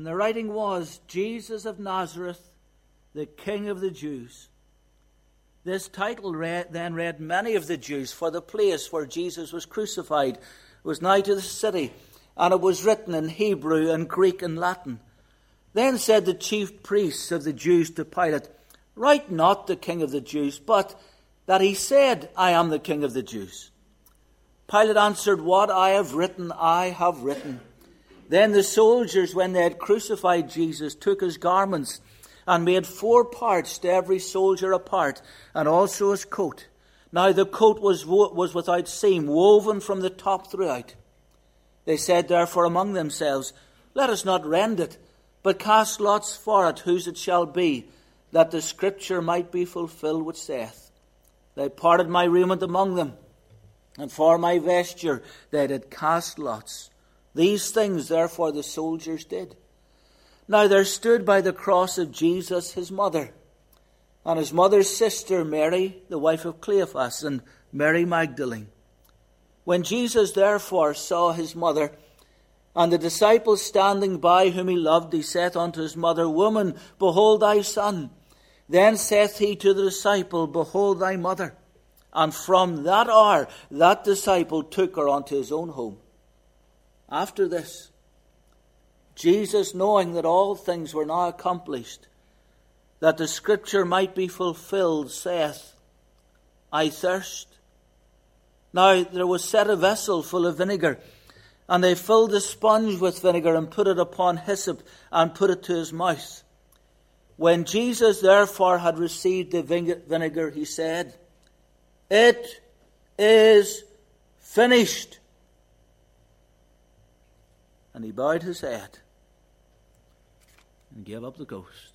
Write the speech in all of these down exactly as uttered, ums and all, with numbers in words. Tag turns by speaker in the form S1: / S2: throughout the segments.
S1: And the writing was, Jesus of Nazareth, the King of the Jews. This title read, then read many of the Jews, for the place where Jesus was crucified was nigh to the city, and it was written in Hebrew and Greek and Latin. Then said the chief priests of the Jews to Pilate, Write not the King of the Jews, but that he said, I am the King of the Jews. Pilate answered, What I have written, I have written. Then the soldiers, when they had crucified Jesus, took his garments and made four parts to every soldier a part, and also his coat. Now the coat was, wo- was without seam, woven from the top throughout. They said therefore among themselves, Let us not rend it, but cast lots for it, whose it shall be, that the scripture might be fulfilled which saith, They parted my raiment among them, and for my vesture they did cast lots. These things therefore the soldiers did. Now there stood by the cross of Jesus his mother, and his mother's sister Mary, the wife of Cleophas, and Mary Magdalene. When Jesus therefore saw his mother, and the disciples standing by whom he loved, he saith unto his mother, Woman, behold thy son. Then saith he to the disciple, Behold thy mother. And from that hour that disciple took her unto his own home. After this, Jesus, knowing that all things were now accomplished, that the scripture might be fulfilled, saith, I thirst. Now there was set a vessel full of vinegar, and they filled a sponge with vinegar, and put it upon hyssop, and put it to his mouth. When Jesus therefore had received the vinegar, he said, It is finished. And he bowed his head and gave up the ghost.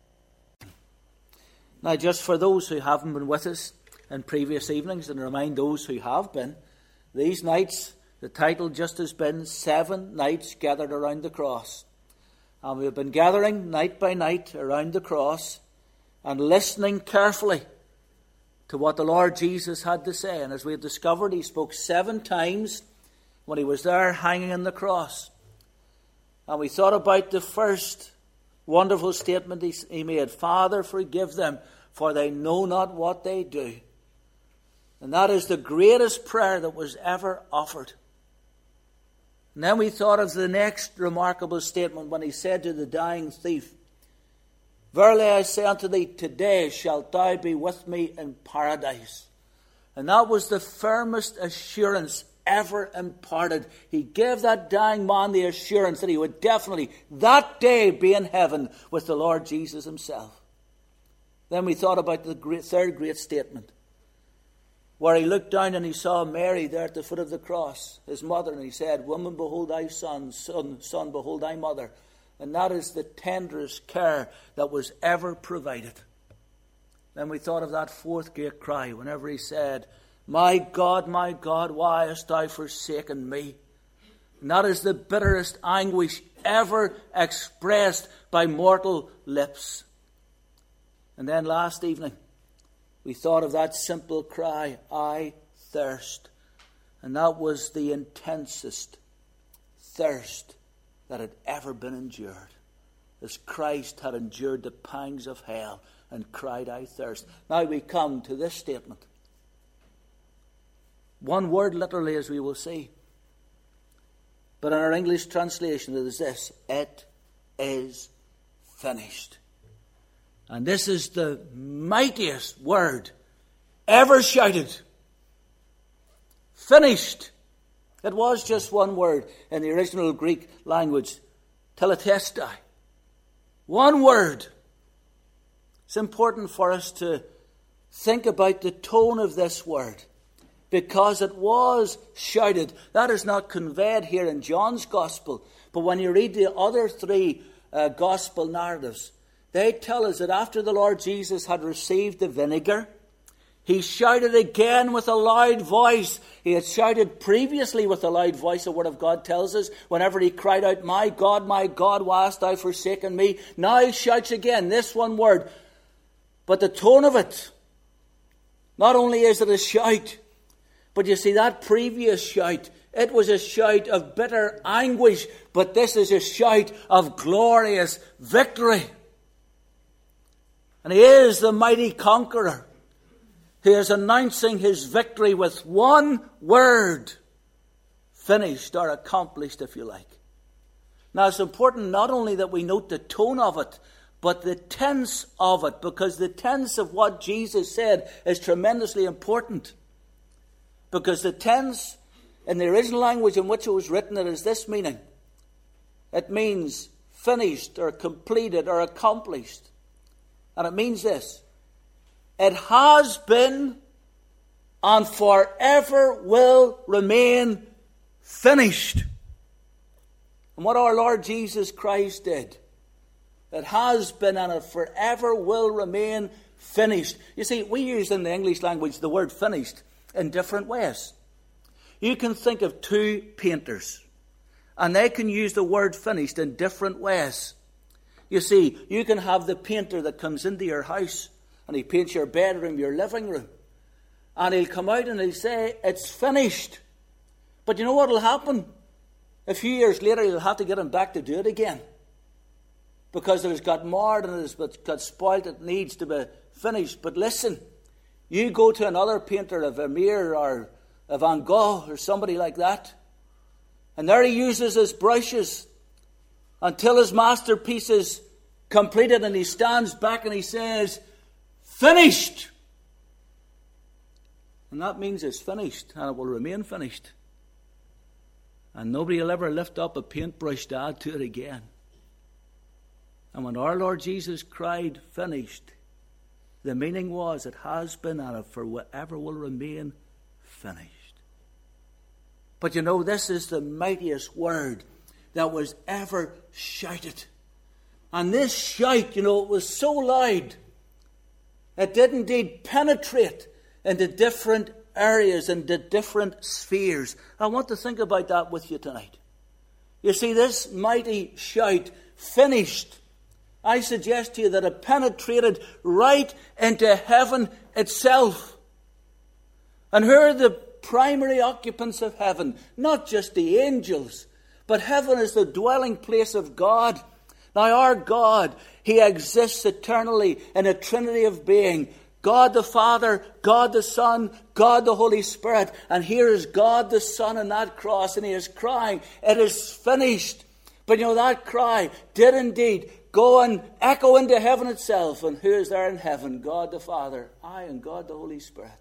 S1: Now, just for those who haven't been with us in previous evenings, and remind those who have been, these nights, the title just has been Seven Nights Gathered Around the Cross. And we've been gathering night by night around the cross and listening carefully to what the Lord Jesus had to say. And as we have discovered, he spoke seven times when he was there hanging on the cross. And we thought about the first wonderful statement he made, Father, forgive them, for they know not what they do. And that is the greatest prayer that was ever offered. And then we thought of the next remarkable statement when he said to the dying thief, Verily I say unto thee, today shalt thou be with me in paradise. And that was the firmest assurance ever imparted. He gave that dying man the assurance that he would definitely that day be in heaven with the Lord Jesus himself. Then we thought about the great, third great statement, where he looked down and he saw Mary there at the foot of the cross, his mother, and he said, Woman, behold thy son, son, son, behold thy mother. And that is the tenderest care that was ever provided. Then we thought of that fourth great cry whenever he said, My God, my God, why hast thou forsaken me? And that is the bitterest anguish ever expressed by mortal lips. And then last evening, we thought of that simple cry, I thirst. And that was the intensest thirst that had ever been endured. As Christ had endured the pangs of hell and cried, I thirst. Now we come to this statement. One word literally, as we will see. But in our English translation it is this, it is finished. And this is the mightiest word ever shouted. Finished. It was just one word in the original Greek language, teletestai. One word. It's important for us to think about the tone of this word, because it was shouted. That is not conveyed here in John's Gospel, but when you read the other three uh, Gospel narratives, they tell us that after the Lord Jesus had received the vinegar, he shouted again with a loud voice. He had shouted previously with a loud voice, the Word of God tells us, whenever he cried out, My God, my God, why hast thou forsaken me? Now he shouts again, this one word. But the tone of it, not only is it a shout, but you see that previous shout It was a shout of bitter anguish, but this is a shout of glorious victory. And he is the mighty conqueror. He is announcing his victory with one word. Finished or accomplished, if you like. Now it's important not only that we note the tone of it, but the tense of it, because the tense of what Jesus said is tremendously important. Because the tense in the original language in which it was written, it has this meaning. It means finished or completed or accomplished. And it means this. It has been and forever will remain finished. And what our Lord Jesus Christ did, it has been and it forever will remain finished. You see, we use in the English language the word finished in different ways. You can think of two painters, and they can use the word finished in different ways. You see, you can have the painter that comes into your house, and he paints your bedroom, your living room, and he'll come out and he'll say, it's finished. But you know what will happen? A few years later, you'll have to get him back to do it again. Because it has got marred and it has got spoiled. It needs to be finished. But listen, you go to another painter, a Vermeer or a Van Gogh or somebody like that, and there he uses his brushes until his masterpiece is completed, and he stands back and he says, finished. And that means it's finished, and it will remain finished. And nobody will ever lift up a paintbrush to add to it again. And when our Lord Jesus cried, finished, the meaning was, it has been and it forever will remain finished. But you know, this is the mightiest word that was ever shouted. And this shout, you know, it was so loud, it did indeed penetrate into different areas, into different spheres. I want to think about that with you tonight. You see, this mighty shout, finished, I suggest to you that it penetrated right into heaven itself. And who are the primary occupants of heaven? Not just the angels, but heaven is the dwelling place of God. Now our God, He exists eternally in a trinity of being. God the Father, God the Son, God the Holy Spirit. And here is God the Son on that cross, and He is crying, it is finished. But you know, that cry did indeed go and echo into heaven itself. And who is there in heaven? God the Father, I, and God the Holy Spirit.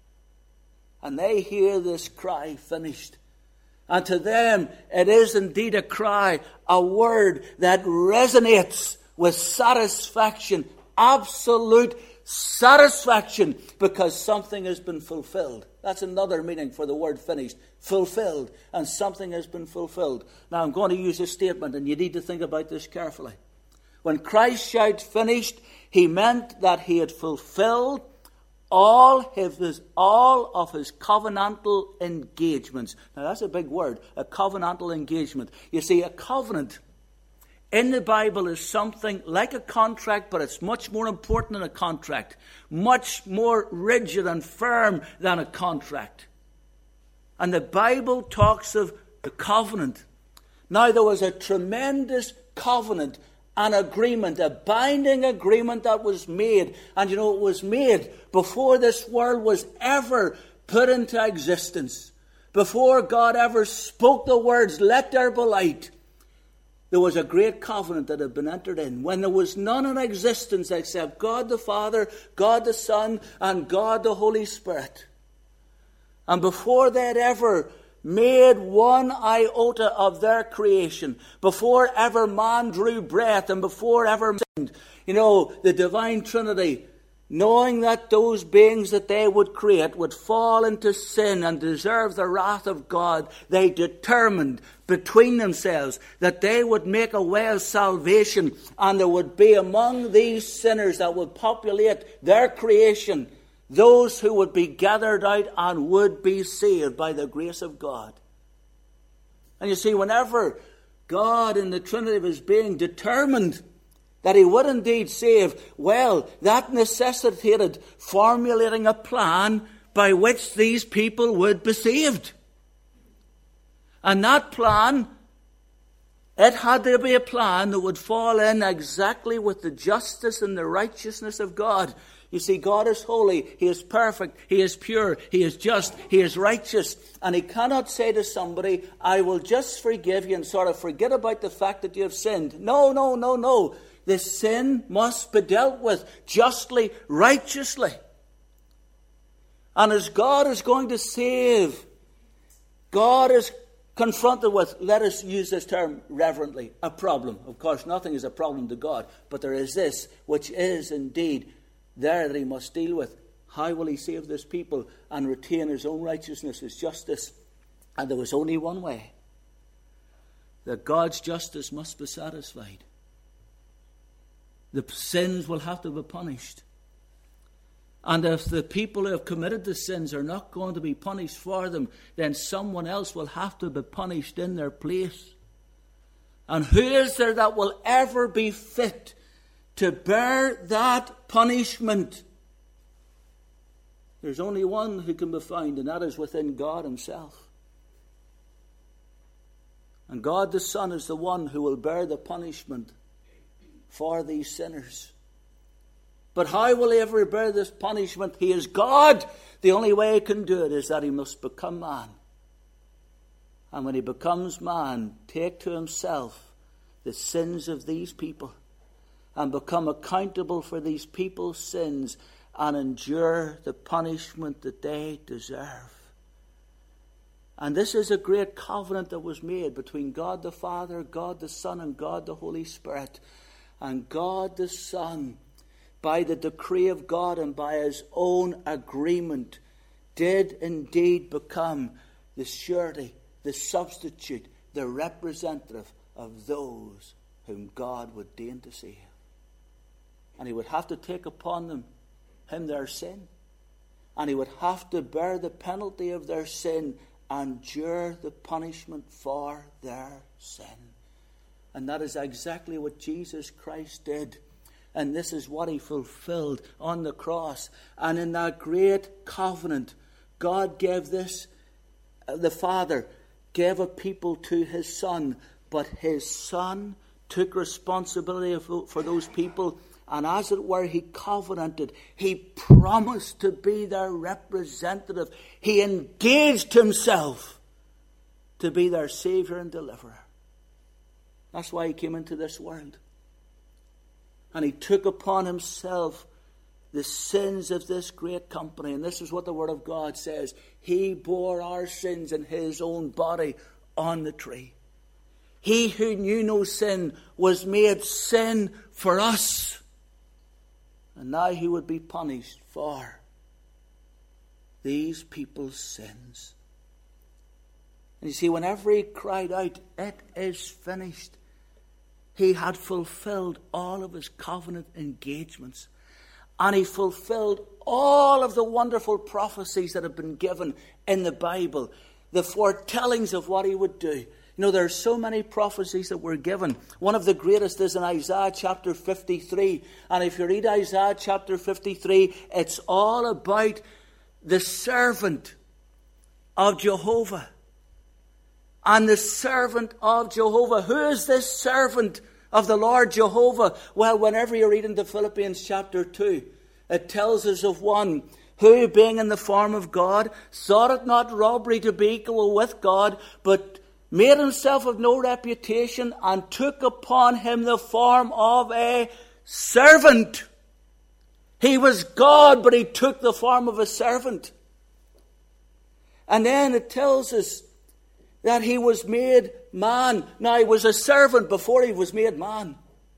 S1: And they hear this cry, finished. And to them, it is indeed a cry, a word that resonates with satisfaction, absolute satisfaction, because something has been fulfilled. That's another meaning for the word finished. Fulfilled. And something has been fulfilled. Now I'm going to use a statement, and you need to think about this carefully. When Christ shouted finished, He meant that He had fulfilled all his, all of his covenantal engagements. Now that's a big word, a covenantal engagement. You see, a covenant in the Bible is something like a contract, but it's much more important than a contract. Much more rigid and firm than a contract. And the Bible talks of the covenant. Now there was a tremendous covenant, an agreement, a binding agreement that was made. And you know, it was made before this world was ever put into existence. Before God ever spoke the words, let there be light. There was a great covenant that had been entered in when there was none in existence except God the Father, God the Son, and God the Holy Spirit. And before they had ever made one iota of their creation, before ever man drew breath, and before ever sinned, you know, the divine Trinity, knowing that those beings that they would create would fall into sin and deserve the wrath of God, they determined between themselves that they would make a way of salvation, and there would be among these sinners that would populate their creation those who would be gathered out and would be saved by the grace of God. And you see, whenever God in the Trinity of His being determined that He would indeed save, well, that necessitated formulating a plan by which these people would be saved. And that plan, it had to be a plan that would fall in exactly with the justice and the righteousness of God. You see, God is holy, He is perfect, He is pure, He is just, He is righteous. And He cannot say to somebody, I will just forgive you and sort of forget about the fact that you have sinned. No, no, no, no. The sin must be dealt with justly, righteously. And as God is going to save, God is confronted with, let us use this term reverently, a problem. Of course, nothing is a problem to God, but there is this, which is indeed there that He must deal with. How will He save this people and retain His own righteousness, His justice? And there was only one way. That God's justice must be satisfied. The sins will have to be punished. And if the people who have committed the sins are not going to be punished for them, then someone else will have to be punished in their place. And who is there that will ever be fit to bear that punishment? There's only one who can be found, and that is within God Himself. And God the Son is the one who will bear the punishment for these sinners. But how will He ever bear this punishment? He is God. The only way He can do it is that He must become man. And when He becomes man, take to Himself the sins of these people and become accountable for these people's sins and endure the punishment that they deserve. And this is a great covenant that was made between God the Father, God the Son, and God the Holy Spirit. And God the Son, by the decree of God and by His own agreement, did indeed become the surety, the substitute, the representative of those whom God would deign to save. And He would have to take upon them, him their sin. And He would have to bear the penalty of their sin and endure the punishment for their sin. And that is exactly what Jesus Christ did. And this is what He fulfilled on the cross. And in that great covenant, God gave this, the Father gave a people to His Son. But His Son took responsibility for those people. And as it were, He covenanted. He promised to be their representative. He engaged Himself to be their Savior and Deliverer. That's why He came into this world. And He took upon Himself the sins of this great company. And this is what the Word of God says. He bore our sins in His own body on the tree. He who knew no sin was made sin for us. And now He would be punished for these people's sins. And you see, whenever He cried out, it is finished, He had fulfilled all of His covenant engagements. And He fulfilled all of the wonderful prophecies that have been given in the Bible. The foretellings of what He would do. You know, there are so many prophecies that were given. One of the greatest is in Isaiah chapter fifty-three. And if you read Isaiah chapter fifty-three, it's all about the servant of Jehovah. And the servant of Jehovah. Who is this servant of the Lord Jehovah? Well, whenever you read into Philippians chapter two, it tells us of one who, being in the form of God, thought it not robbery to be equal with God, but made Himself of no reputation, and took upon Him the form of a servant. He was God, but He took the form of a servant. And then it tells us that He was made man. Now, He was a servant before He was made man.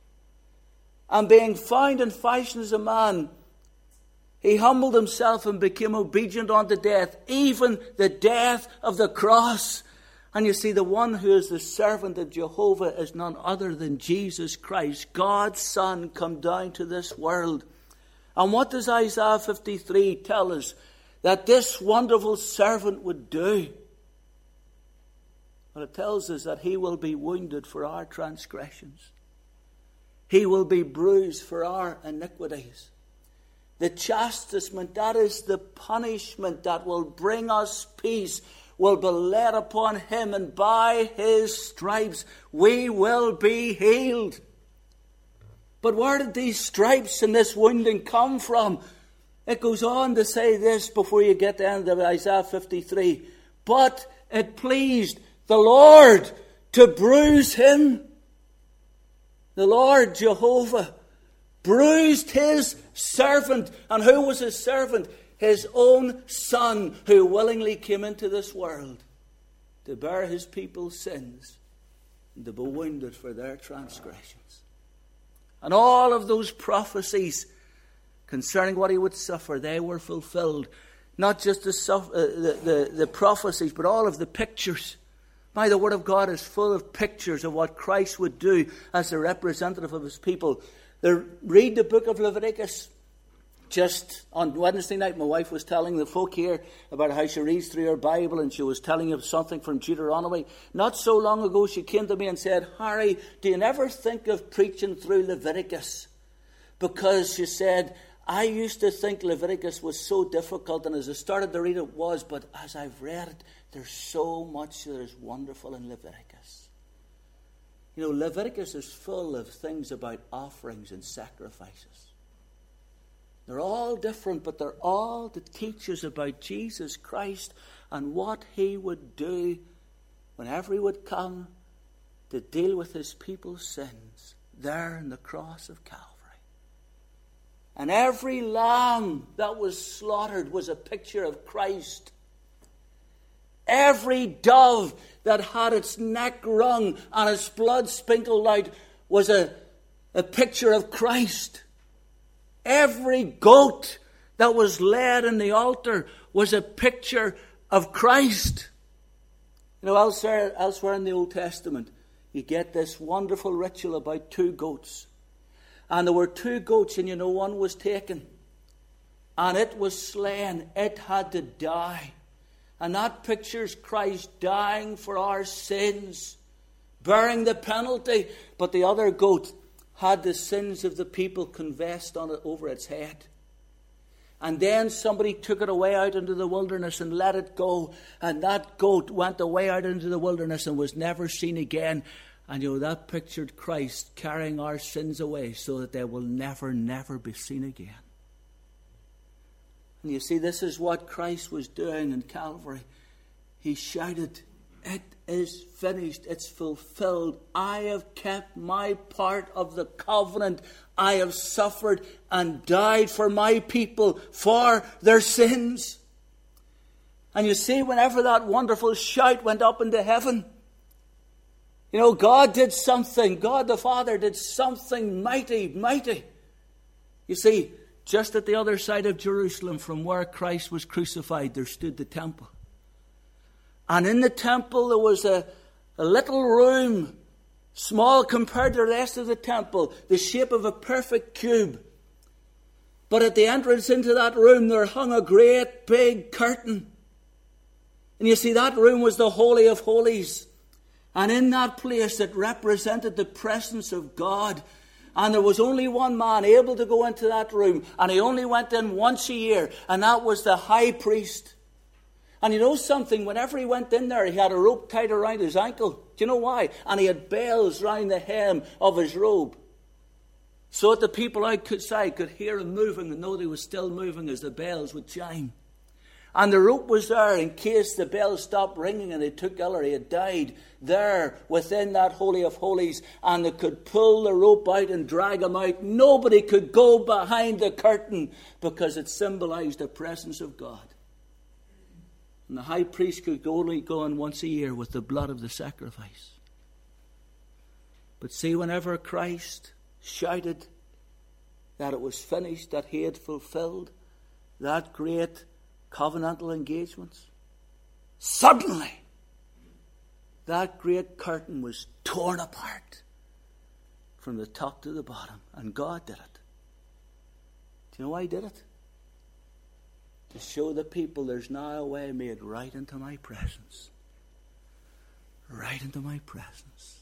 S1: And being found in fashion as a man, He humbled Himself and became obedient unto death, even the death of the cross. And you see, the one who is the servant of Jehovah is none other than Jesus Christ, God's Son, come down to this world. And what does Isaiah fifty-three tell us that this wonderful servant would do? Well, it tells us that He will be wounded for our transgressions. He will be bruised for our iniquities. The chastisement, that is the punishment that will bring us peace, will be laid upon him, and by his stripes we will be healed. But where did these stripes and this wounding come from? It goes on to say this before you get to the end of Isaiah fifty-three. But it pleased the Lord to bruise him. The Lord Jehovah bruised his servant. And who was his servant? His own Son, who willingly came into this world to bear his people's sins and to be wounded for their transgressions. And all of those prophecies concerning what he would suffer, they were fulfilled. Not just the, uh, the, the, the prophecies, but all of the pictures. My, the Word of God is full of pictures of what Christ would do as a representative of his people. The, read the book of Leviticus. Just on Wednesday night, my wife was telling the folk here about how she reads through her Bible, and she was telling them something from Deuteronomy. Not so long ago, she came to me and said, Harry, do you never think of preaching through Leviticus? Because she said, I used to think Leviticus was so difficult, and as I started to read it, it was, but as I've read it, there's so much that is wonderful in Leviticus. You know, Leviticus is full of things about offerings and sacrifices. They're all different, but they're all to teach us about Jesus Christ and what he would do whenever he would come to deal with his people's sins there on the cross of Calvary. And every lamb that was slaughtered was a picture of Christ. Every dove that had its neck wrung and its blood sprinkled out was a, a picture of Christ. Every goat that was laid in the altar was a picture of Christ. You know, elsewhere, elsewhere in the Old Testament, you get this wonderful ritual about two goats. And there were two goats, and you know, one was taken. And it was slain. It had to die. And that pictures Christ dying for our sins, bearing the penalty. But the other goat had the sins of the people confessed on it over its head. And then somebody took it away out into the wilderness and let it go. And that goat went away out into the wilderness and was never seen again. And you know, that pictured Christ carrying our sins away so that they will never, never be seen again. And you see, this is what Christ was doing in Calvary. He shouted, it is finished. It's fulfilled. I have kept my part of the covenant. I have suffered and died for my people for their sins. And you see, whenever that wonderful shout went up into heaven, you know, God did something. God the Father did something mighty, mighty. You see, just at the other side of Jerusalem from where Christ was crucified, there stood the temple. And in the temple there was a, a little room, small compared to the rest of the temple, the shape of a perfect cube. But at the entrance into that room there hung a great big curtain. And you see, that room was the Holy of Holies. And in that place it represented the presence of God. And there was only one man able to go into that room. And he only went in once a year. And that was the high priest. And you know something? Whenever he went in there, he had a rope tied around his ankle. Do you know why? And he had bells round the hem of his robe. So that the people outside could hear him moving and know he was still moving as the bells would chime. And the rope was there in case the bells stopped ringing and he took ill or he had died there within that Holy of Holies. And they could pull the rope out and drag him out. Nobody could go behind the curtain because it symbolized the presence of God. And the high priest could only go in once a year with the blood of the sacrifice. But see, whenever Christ shouted that it was finished, that he had fulfilled that great covenantal engagements, suddenly that great curtain was torn apart from the top to the bottom. And God did it. Do you know why he did it? To show the people there's now a way made right into my presence. Right into my presence.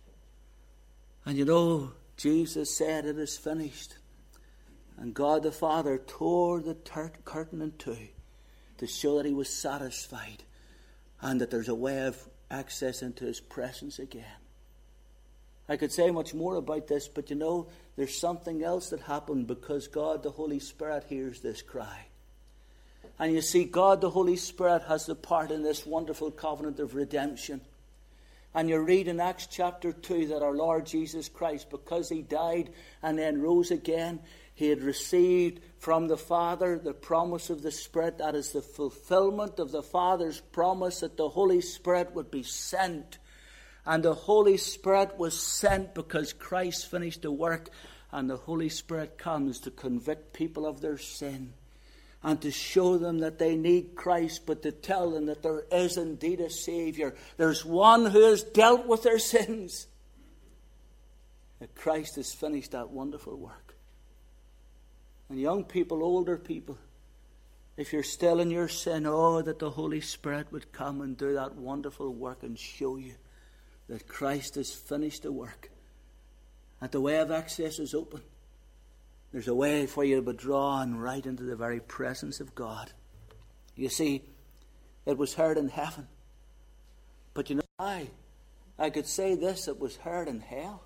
S1: And you know, Jesus said it is finished. And God the Father tore the tur- curtain in two to show that he was satisfied. and that there's a way of access into his presence again. I could say much more about this, but you know, there's something else that happened because God, the Holy Spirit, hears this cry. And you see, God, the Holy Spirit, has the part in this wonderful covenant of redemption. And you read in Acts chapter two that our Lord Jesus Christ, because he died and then rose again, he had received from the Father the promise of the Spirit. That is the fulfillment of the Father's promise that the Holy Spirit would be sent. And the Holy Spirit was sent because Christ finished the work. And the Holy Spirit comes to convict people of their sin and to show them that they need Christ, but to tell them that there is indeed a Savior. There's one who has dealt with their sins. That Christ has finished that wonderful work. And young people, older people, if you're still in your sin, oh, that the Holy Spirit would come and do that wonderful work and show you that Christ has finished the work. That the way of access is open. There's a way for you to be drawn right into the very presence of God. You see, it was heard in heaven. But you know, I, I could say this, it was heard in hell.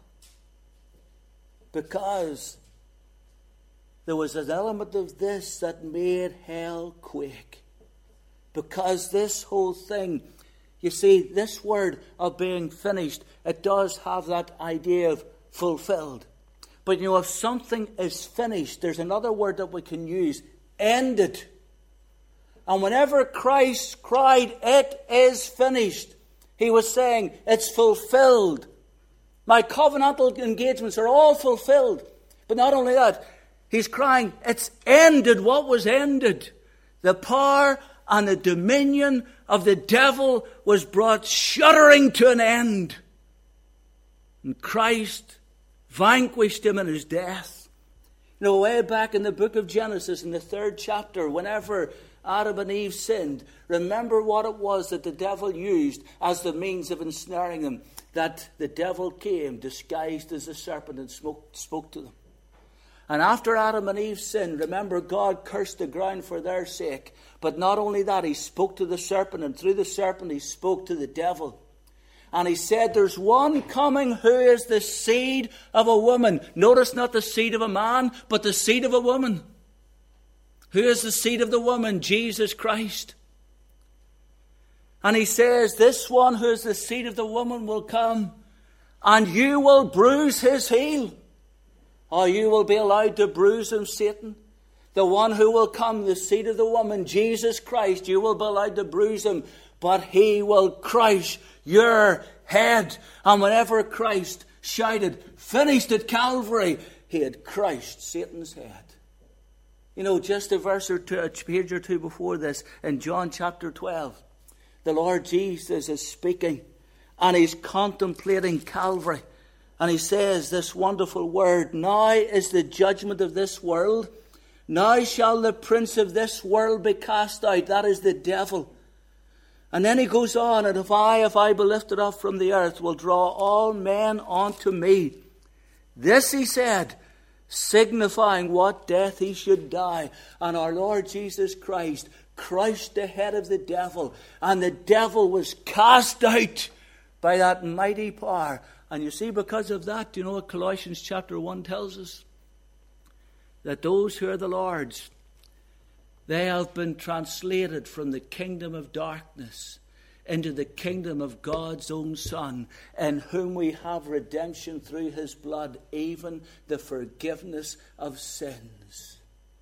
S1: Because there was an element of this that made hell quake. Because this whole thing, you see, this word of being finished, it does have that idea of fulfilled. But you know, if something is finished, there's another word that we can use, ended. And whenever Christ cried, it is finished, he was saying, it's fulfilled. My covenantal engagements are all fulfilled. But not only that, he's crying, it's ended. What was ended? The power and the dominion of the devil was brought shuddering to an end. And Christ vanquished him in his death. You know, way back in the book of Genesis, in the third chapter, whenever Adam and Eve sinned, remember what it was that the devil used as the means of ensnaring them. That the devil came disguised as a serpent and spoke, spoke to them. And after Adam and Eve sinned, remember, God cursed the ground for their sake. But not only that, he spoke to the serpent, and through the serpent he spoke to the devil. And he said, there's one coming who is the seed of a woman. Notice not the seed of a man, but the seed of a woman. Who is the seed of the woman? Jesus Christ. And he says, this one who is the seed of the woman will come, and you will bruise his heel. Or you will be allowed to bruise him, Satan. The one who will come, the seed of the woman, Jesus Christ, you will be allowed to bruise him, but he will crush your head. And whenever Christ shouted, finished at Calvary, he had crushed Satan's head. You know, just a verse or two, a page or two before this, in John chapter twelve, the Lord Jesus is speaking, and he's contemplating Calvary. And he says this wonderful word, now is the judgment of this world. Now shall the prince of this world be cast out. That is the devil. And then he goes on, and if I, if I be lifted up from the earth, will draw all men unto me. This he said, signifying what death he should die. And our Lord Jesus Christ crushed the head of the devil. And the devil was cast out by that mighty power. And you see, because of that, do you know what Colossians chapter one tells us? That those who are the Lord's, they have been translated from the kingdom of darkness into the kingdom of God's own Son, in whom we have redemption through his blood, even the forgiveness of sins.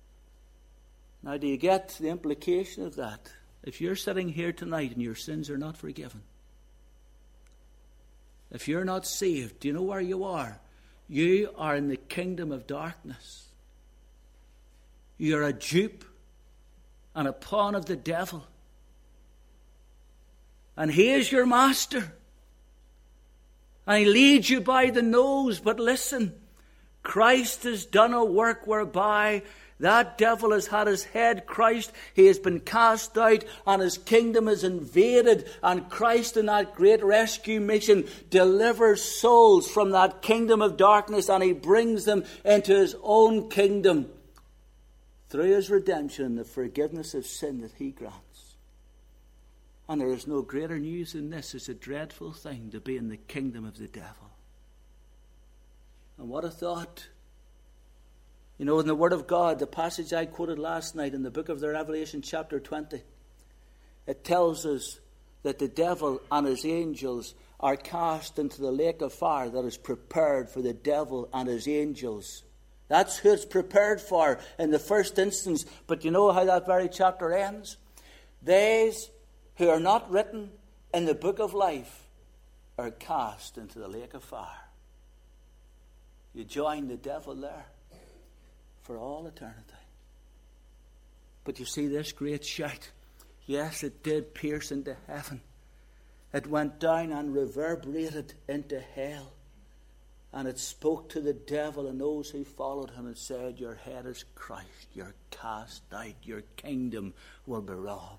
S1: Now, do you get the implication of that? If you're sitting here tonight and your sins are not forgiven, if you're not saved, do you know where you are? You are in the kingdom of darkness. You're a dupe and a pawn of the devil. And he is your master. And he leads you by the nose. But listen, Christ has done a work whereby that devil has had his head crushed. He has been cast out, and his kingdom is invaded. And Christ, in that great rescue mission, delivers souls from that kingdom of darkness, and he brings them into his own kingdom through his redemption, the forgiveness of sin that he grants. And there is no greater news than this. It's a dreadful thing to be in the kingdom of the devil. And what a thought. You know, in the Word of God, the passage I quoted last night in the book of the Revelation, chapter twenty, it tells us that the devil and his angels are cast into the lake of fire that is prepared for the devil and his angels. That's who it's prepared for in the first instance. But you know how that very chapter ends? Those who are not written in the book of life are cast into the lake of fire. You join the devil there for all eternity. But you see this great shout. Yes, it did pierce into heaven. It went down and reverberated into hell. And it spoke to the devil and those who followed him and said, your head is crushed, you're cast out, your kingdom will be robbed.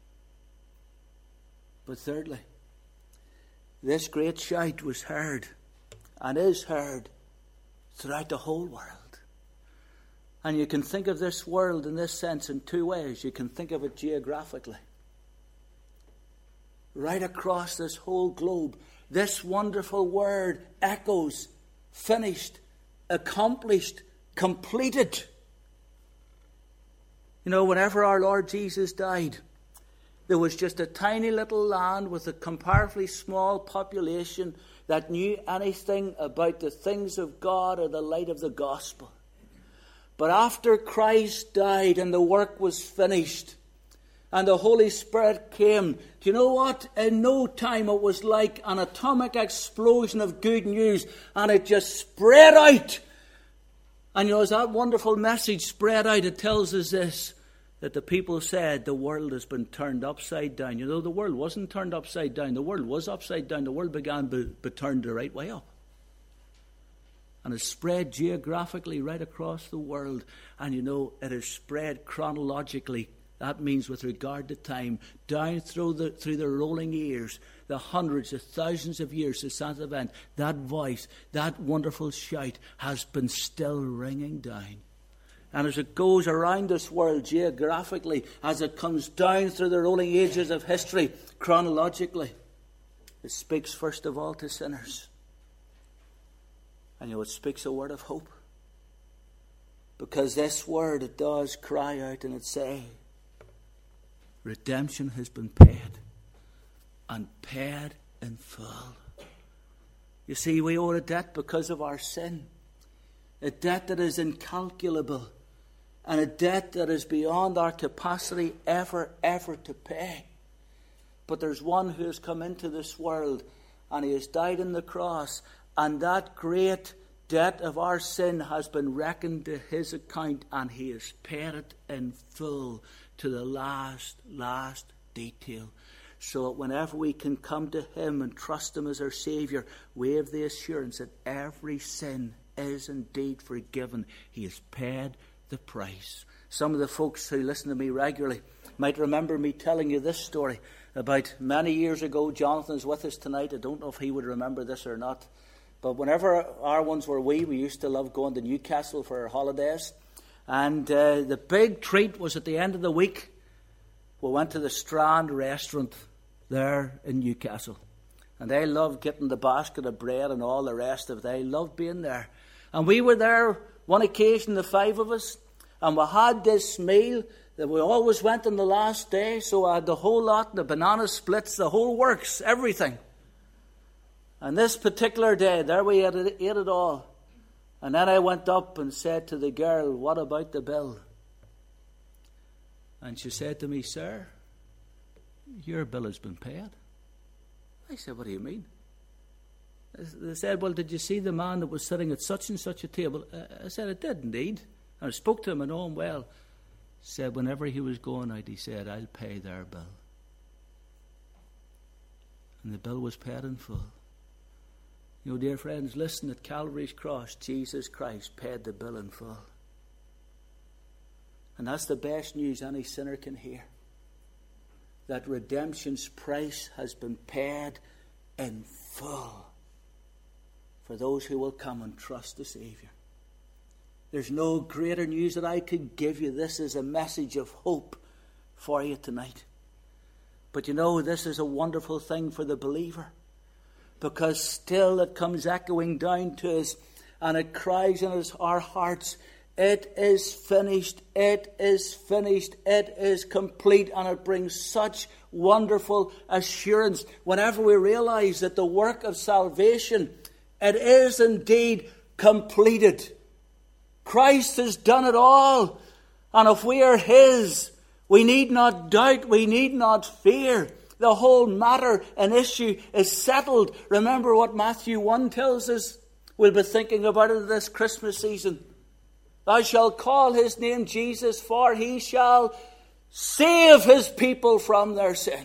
S1: But thirdly, this great shout was heard and is heard throughout the whole world. And you can think of this world in this sense in two ways. You can think of it geographically. Right across this whole globe, this wonderful word echoes, finished, accomplished, completed. You know, whenever our Lord Jesus died, there was just a tiny little land with a comparatively small population that knew anything about the things of God or the light of the gospel. But after Christ died and the work was finished and the Holy Spirit came, do you know what? In no time it was like an atomic explosion of good news, and it just spread out. And you know, as that wonderful message spread out, it tells us this, that the people said the world has been turned upside down. You know, the world wasn't turned upside down. The world was upside down. The world began to be turned the right way up. And it spread geographically right across the world. And you know, it is spread chronologically. That means with regard to time, down through the through the rolling years, the hundreds, the thousands of years since that event, that voice, that wonderful shout has been still ringing down. And as it goes around this world geographically, as it comes down through the rolling ages of history chronologically, it speaks first of all to sinners. And you know, it speaks a word of hope. Because this word, it does cry out and it says, redemption has been paid, and paid in full. You see, we owe a debt because of our sin. A debt that is incalculable, and a debt that is beyond our capacity ever, ever to pay. But there's one who has come into this world, and he has died on the cross, and that great debt of our sin has been reckoned to his account, and he has paid it in full to the last, last detail. So that whenever we can come to him and trust him as our Saviour, we have the assurance that every sin is indeed forgiven. He has paid the price. Some of the folks who listen to me regularly might remember me telling you this story about many years ago. Jonathan's with us tonight. I don't know if he would remember this or not. But whenever our ones were wee, we used to love going to Newcastle for our holidays. And uh, the big treat was at the end of the week, we went to the Strand restaurant there in Newcastle. And they loved getting the basket of bread and all the rest of it. They loved being there. And we were there one occasion, the five of us, and we had this meal that we always went on the last day. So I had the whole lot, the banana splits, the whole works, everything. And this particular day, there we ate it, ate it all. And then I went up and said to the girl, what about the bill? And she said to me, sir, your bill has been paid. I said, what do you mean? They said, well, did you see the man that was sitting at such and such a table? I said, I did indeed. And I spoke to him, I know him well. He said, whenever he was going out, he said, I'll pay their bill. And the bill was paid in full. You know, dear friends, listen, at Calvary's cross, Jesus Christ paid the bill in full. And that's the best news any sinner can hear. That redemption's price has been paid in full for those who will come and trust the Saviour. There's no greater news that I could give you. This is a message of hope for you tonight. But you know, this is a wonderful thing for the believer, because still it comes echoing down to us, and it cries in our hearts, it is finished, it is finished, it is complete. And it brings such wonderful assurance whenever we realize that the work of salvation, it is indeed completed. Christ has done it all. And if we are his, we need not doubt, we need not fear. The whole matter and issue is settled. Remember what Matthew one tells us. We'll be thinking about it this Christmas season. Thou shalt call his name Jesus, for he shall save his people from their sin.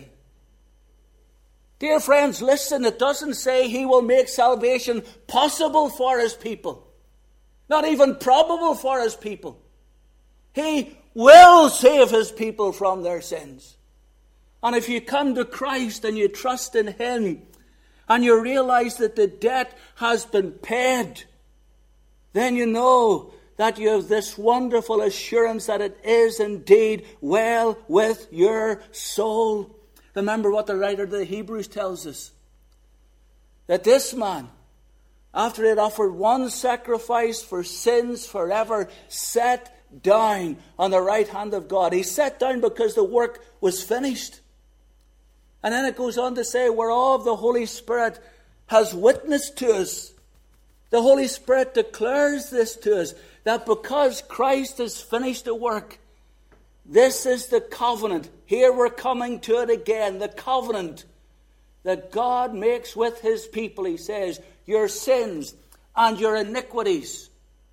S1: Dear friends, listen, it doesn't say he will make salvation possible for his people. Not even probable for his people. He will save his people from their sins. And if you come to Christ and you trust in him, and you realize that the debt has been paid, then you know that you have this wonderful assurance that it is indeed well with your soul. Remember what the writer of the Hebrews tells us. That this man, after he had offered one sacrifice for sins forever, sat down on the right hand of God. He sat down because the work was finished. And then it goes on to say, whereof the Holy Spirit has witnessed to us. The Holy Spirit declares this to us, that because Christ has finished the work, this is the covenant. Here we're coming to it again. The covenant that God makes with his people. He says, your sins and your iniquities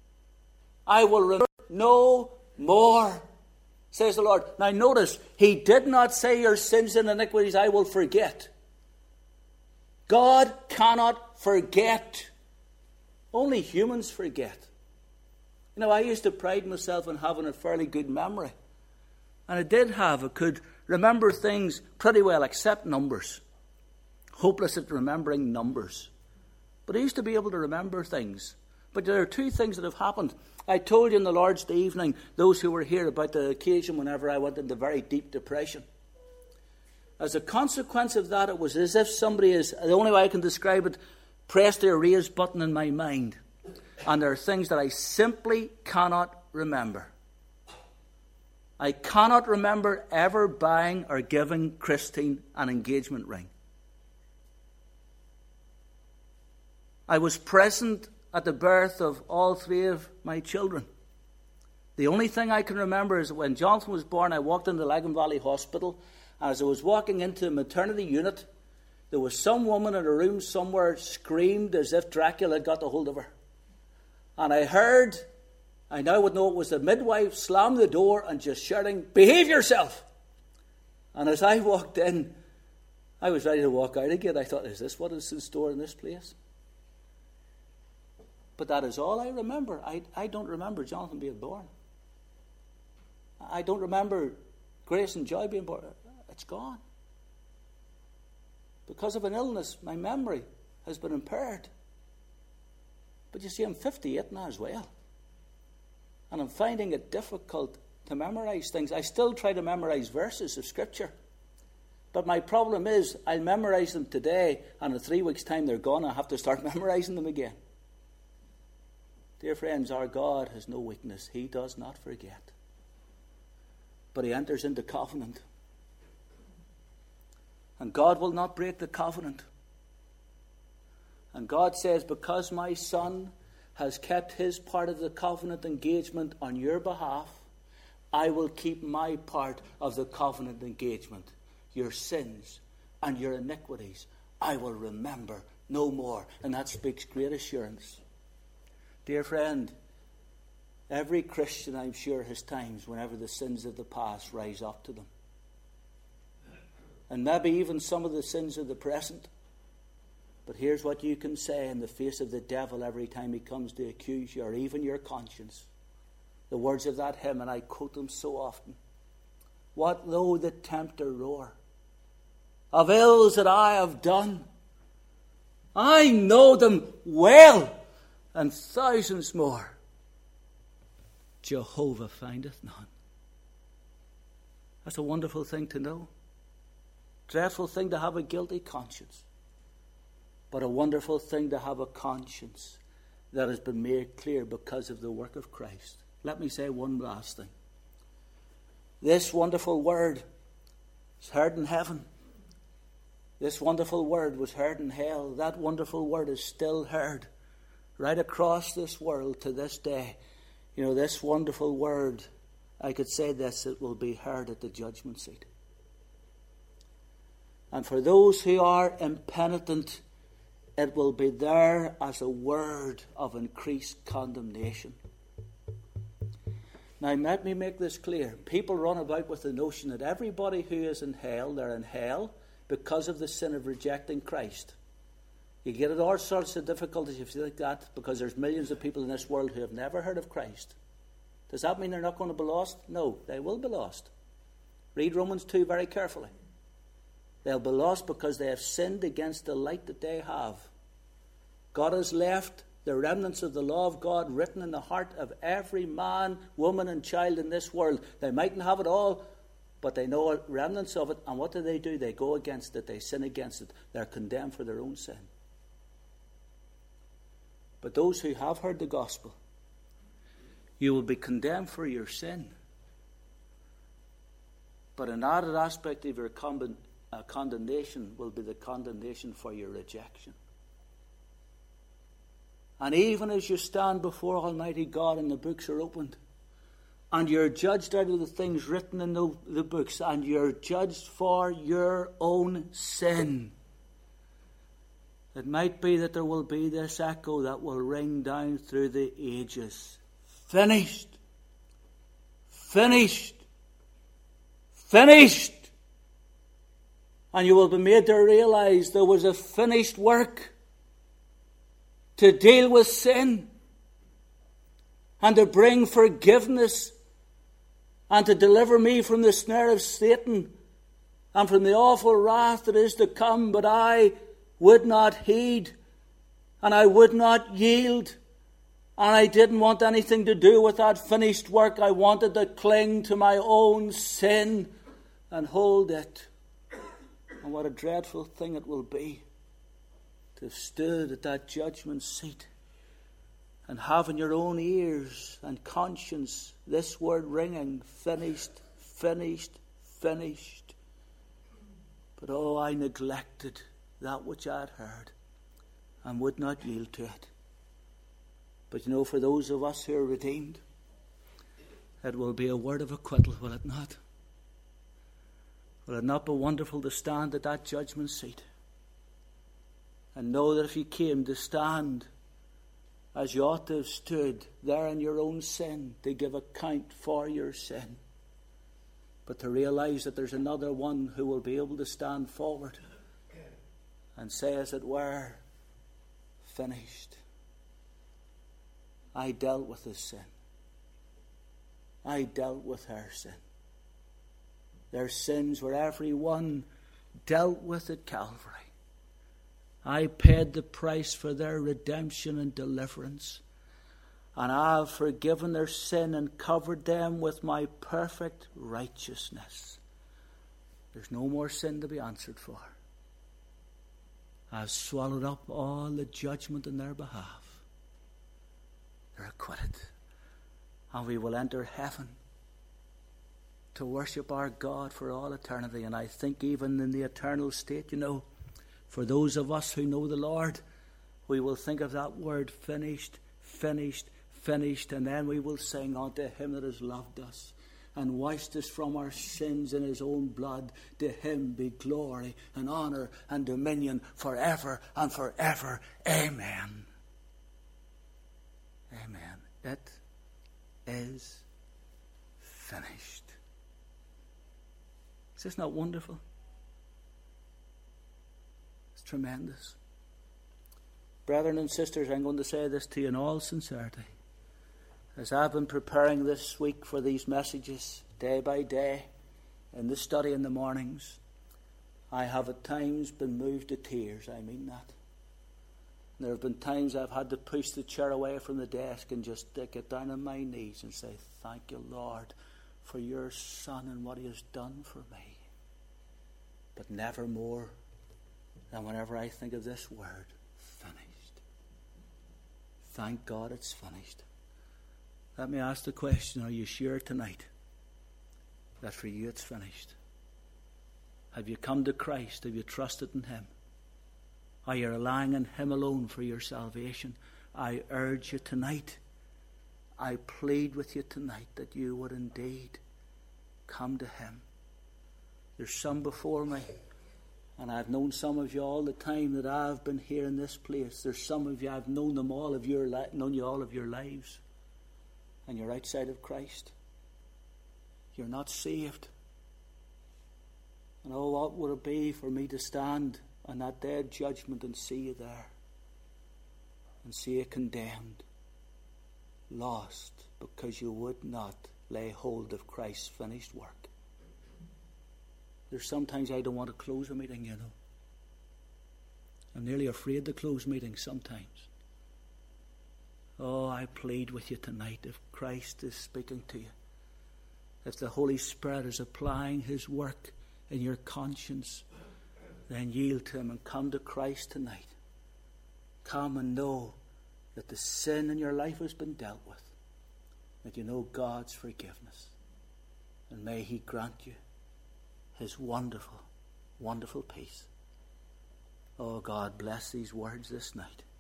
S1: I will remember no more, says the Lord. Now notice, he did not say your sins and iniquities I will forget. God cannot forget. Only humans forget. You know, I used to pride myself on having a fairly good memory. And I did have. I could remember things pretty well, except numbers. Hopeless at remembering numbers. But I used to be able to remember things. But there are two things that have happened. I told you in the Lord's Day evening, those who were here, about the occasion whenever I went into very deep depression. As a consequence of that, it was as if somebody is, the only way I can describe it, pressed the erase button in my mind. And there are things that I simply cannot remember. I cannot remember ever buying or giving Christine an engagement ring. I was present at the birth of all three of my children. The only thing I can remember is when Jonathan was born, I walked into Lagan Valley Hospital. As I was walking into the maternity unit, there was some woman in a room somewhere screamed as if Dracula had got a hold of her. And I heard, I now would know it was the midwife, slam the door and just shouting, behave yourself! And as I walked in, I was ready to walk out again. I thought, is this what is in store in this place? But that is all I remember. I, I don't remember Jonathan being born. I don't remember Grace and Joy being born. It's gone. Because of an illness, my memory has been impaired. But you see, I'm fifty-eight now as well. And I'm finding it difficult to memorize things. I still try to memorize verses of Scripture. But my problem is, I'll memorize them today, and in three weeks' time they're gone. I have to start memorizing them again. Dear friends, our God has no weakness. He does not forget. But he enters into covenant. And God will not break the covenant. And God says, because my son has kept his part of the covenant engagement on your behalf, I will keep my part of the covenant engagement. Your sins and your iniquities I will remember no more. And that speaks great assurance. Dear friend, every Christian, I'm sure, has times whenever the sins of the past rise up to them. And maybe even some of the sins of the present. But here's what you can say in the face of the devil every time he comes to accuse you, or even your conscience. The words of that hymn, and I quote them so often. What though the tempter roar of ills that I have done? I know them well, and thousands more. Jehovah findeth none. That's a wonderful thing to know. Dreadful thing to have a guilty conscience. But a wonderful thing to have a conscience that has been made clear because of the work of Christ. Let me say one last thing. This wonderful word is heard in heaven. This wonderful word was heard in hell. That wonderful word is still heard right across this world to this day. You know, this wonderful word, I could say this, it will be heard at the judgment seat. And for those who are impenitent, it will be there as a word of increased condemnation. Now, let me make this clear. People run about with the notion that everybody who is in hell, they're in hell because of the sin of rejecting Christ. You get all sorts of difficulties if you think that, because there's millions of people in this world who have never heard of Christ. Does that mean they're not going to be lost? No, they will be lost. Read Romans two very carefully. They'll be lost because they have sinned against the light that they have. God has left the remnants of the law of God written in the heart of every man, woman, and child in this world. They mightn't have it all, but they know remnants of it. And what do they do? They go against it. They sin against it. They're condemned for their own sin. But those who have heard the gospel, you will be condemned for your sin. But an added aspect of your con- uh, condemnation will be the condemnation for your rejection. And even as you stand before Almighty God and the books are opened, and you're judged out of the things written in the, the books, and you're judged for your own sin, it might be that there will be this echo that will ring down through the ages. Finished. Finished. Finished. And you will be made to realize there was a finished work to deal with sin and to bring forgiveness and to deliver me from the snare of Satan and from the awful wrath that is to come. But I would not heed, and I would not yield, and I didn't want anything to do with that finished work. I wanted to cling to my own sin and hold it. And what a dreadful thing it will be to have stood at that judgment seat and have in your own ears and conscience this word ringing, finished, finished, finished. But oh, I neglected that which I had heard and would not yield to it. But you know, for those of us who are redeemed, it will be a word of acquittal, will it not? Will it not be wonderful to stand at that judgment seat and know that if you came to stand as you ought to have stood there in your own sin to give account for your sin, but to realize that there's another one who will be able to stand forward and say, as it were, finished. I dealt with this sin. I dealt with her sin. Their sins were every one dealt with at Calvary. I paid the price for their redemption and deliverance. And I have forgiven their sin and covered them with my perfect righteousness. There's no more sin to be answered for. I've swallowed up all the judgment in their behalf. They're acquitted. And we will enter heaven to worship our God for all eternity. And I think even in the eternal state, you know, for those of us who know the Lord, we will think of that word finished, finished, finished, and then we will sing unto him that has loved us and washed us from our sins in his own blood. To him be glory and honor and dominion forever and forever. Amen. Amen. It is finished. Is this not wonderful? It's tremendous. Brethren and sisters, I'm going to say this to you in all sincerity. As I've been preparing this week for these messages, day by day, in the study in the mornings, I have at times been moved to tears. I mean that. There have been times I've had to push the chair away from the desk and just get down on my knees and say, thank you, Lord, for your Son and what he has done for me. but never more than whenever I think of this word, finished. Thank God it's finished. Let me ask the question, are you sure tonight that for you it's finished? Have you come to Christ? Have you trusted in Him? Are you relying on Him alone for your salvation? I urge you tonight, I plead with you tonight that you would indeed come to Him. There's some before me, and I've known some of you all the time that I've been here in this place. There's some of you, I've known them all of your li- known you all of your lives, and you're outside of Christ. You're not saved. And oh, what would it be for me to stand on that day of judgment and see you there, and see you condemned, lost, because you would not lay hold of Christ's finished work. There's sometimes I don't want to close a meeting, you know. I'm nearly afraid to close meetings sometimes. Oh, I plead with you tonight, if Christ is speaking to you, if the Holy Spirit is applying His work in your conscience, then yield to Him and come to Christ tonight. Come and know that the sin in your life has been dealt with, that you know God's forgiveness, and may He grant you His wonderful, wonderful peace. Oh God, bless these words this night.